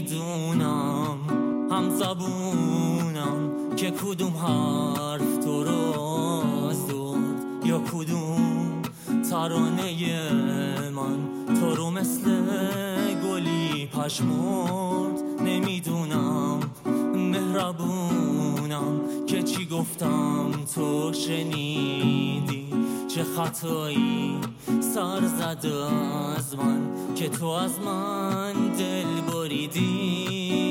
نمیدونم هم زبونم که کدوم حرف تو رو زد یا کدوم ترانه من تو رو مثل گلی پشمرد. نمیدونم مهربونم که چی گفتم تو شنیدی، چه خطایی سر زده از من که تو از من دل بریدی.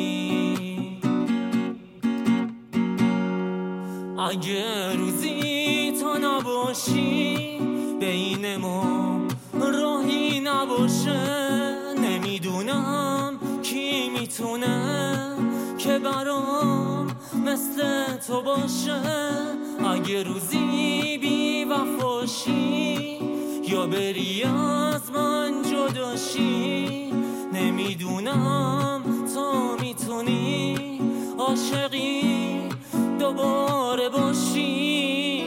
اگه روزی تو نباشی بین ما راهی نباشه، نمیدونم کی میتونه که برام مثل تو باشه. اگه روزی بی وفاشی یا بری از من جداشی، نمیدونم تو میتونی عاشقی دوباره باشی.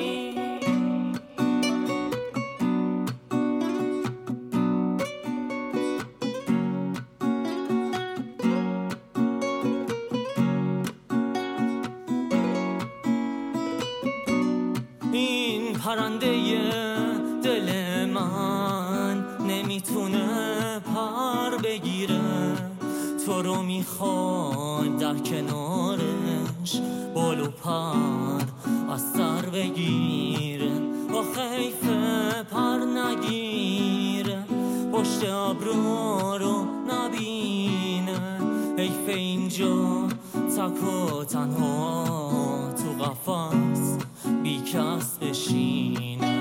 این پرنده دل من نمیتونه پر بگیره، تو رو میخواد در کنارش بال و پر از سر بگیره. آخه حیفه پر نگیره پشت ابرو رو نبینه، حیف اینجا تک و تنها تو قفس بی کس بشینه.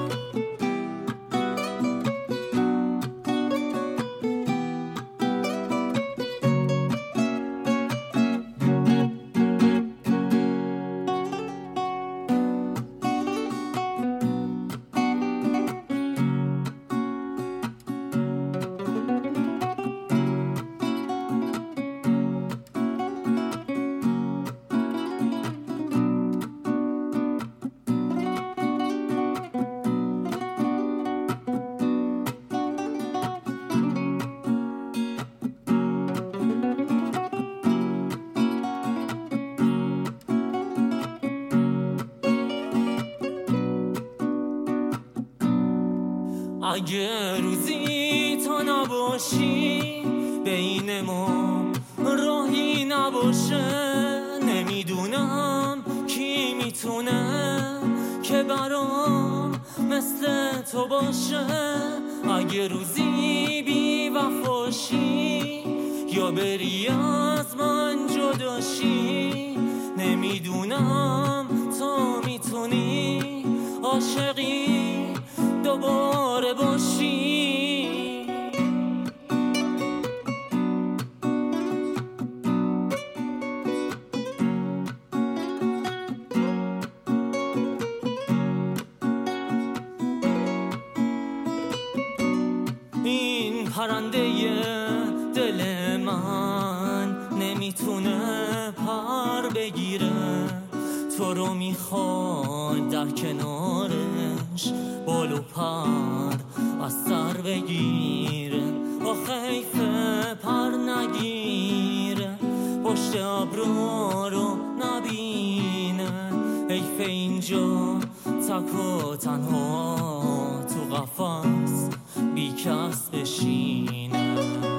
اگه روزی تو نباشی بین ما راهی نباشه، نمیدونم کی میتونه که برام مثل تو باشه. اگه روزی بی وفاشی یا بری از من جداشی، نمیدونم تو میتونی عاشقی دوباره باشی. این پرنده دل من نمیتونه پر بگیره، تو رو میخواد در کنارش بال و پر از سر بگیره. آخه حیفه پر نگیره پشت ابرو رو نبینه، حیف اینجا تک و تنها تو قفس بی کس بشینه.